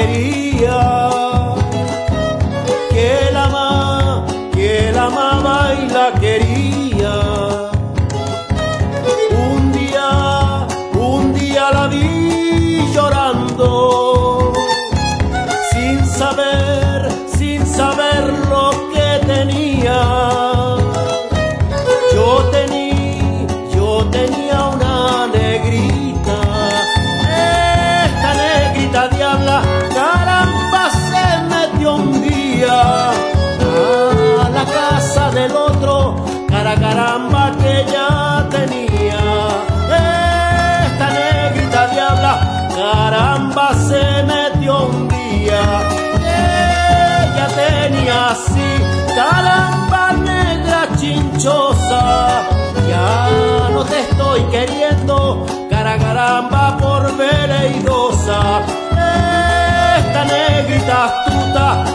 quería, que la amaba y la quería. Un día la vi llorando, sin saber lo que tenía. Yo tenía una negrita, esta negrita diabla, caramba, se metió un día a la casa del otro, caramba que ya tenía. Esta negrita diabla, caramba, se metió un día. Ella tenía así, caramba, negra chinchosa. Ya no te estoy queriendo, caramba, por veleidosa. Esta negrita astuta,